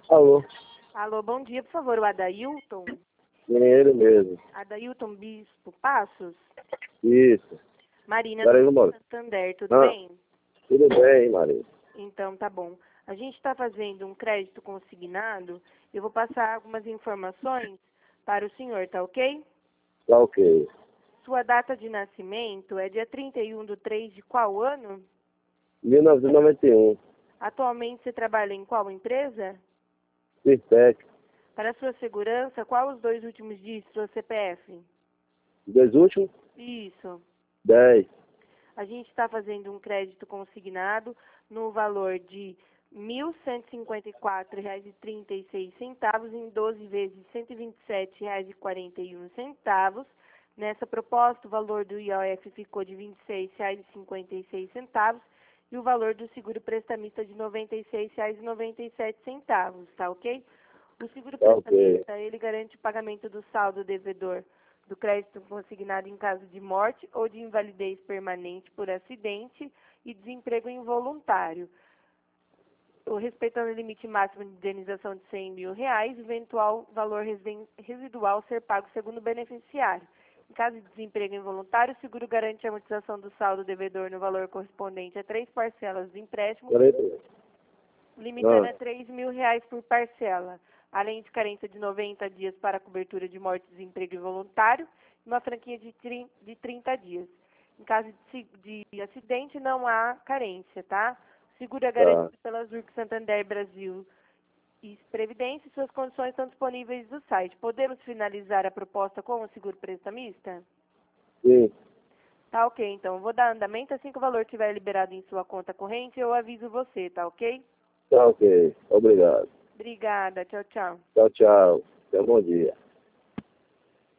Alô, Alô, bom dia, por favor, o Adailton? ele mesmo. Adailton Bispo Passos? Isso. Marina Peraí, do vambora. Santander, tudo Ah, bem? tudo bem, Maria. Então, tá bom. A gente está fazendo um crédito consignado. Eu vou passar algumas informações para o senhor, tá ok? Tá ok. Sua data de nascimento é dia 31/3 de qual ano? 1991. Atualmente você trabalha em qual empresa? Cirtec. Para sua segurança, qual os dois últimos dígitos do seu CPF? Dois últimos? Isso. 10. A gente está fazendo um crédito consignado no valor de R$ 1.154,36 em 12 vezes R$ 127,41. Nessa proposta, o valor do IOF ficou de R$ 26,56 e o valor do seguro prestamista de R$ 96,97, tá ok? O seguro Tá ok. prestamista, ele garante o pagamento do saldo devedor do crédito consignado em caso de morte ou de invalidez permanente por acidente e desemprego involuntário, respeitando o limite máximo de indenização de R$ 100 mil, eventual valor residual ser pago segundo o beneficiário. Em caso de desemprego involuntário, o seguro garante a amortização do saldo devedor no valor correspondente a 3 parcelas do empréstimo, Peraí. limitando Ah, a R$ 3 mil por parcela, além de carência de 90 dias para cobertura de morte, desemprego involuntário, e uma franquia de 30 dias. Em caso de acidente, não há carência, tá? O seguro é tá. garantido pela Zurich Santander Brasil e Previdência e suas condições estão disponíveis no site. Podemos finalizar a proposta com o seguro prestamista? Sim. Tá ok, então. Eu vou dar andamento. Assim que o valor estiver liberado em sua conta corrente, eu aviso você, tá ok? Tá ok. Obrigado. Obrigada. Tchau, tchau. Tchau, tchau. Tenha um bom dia.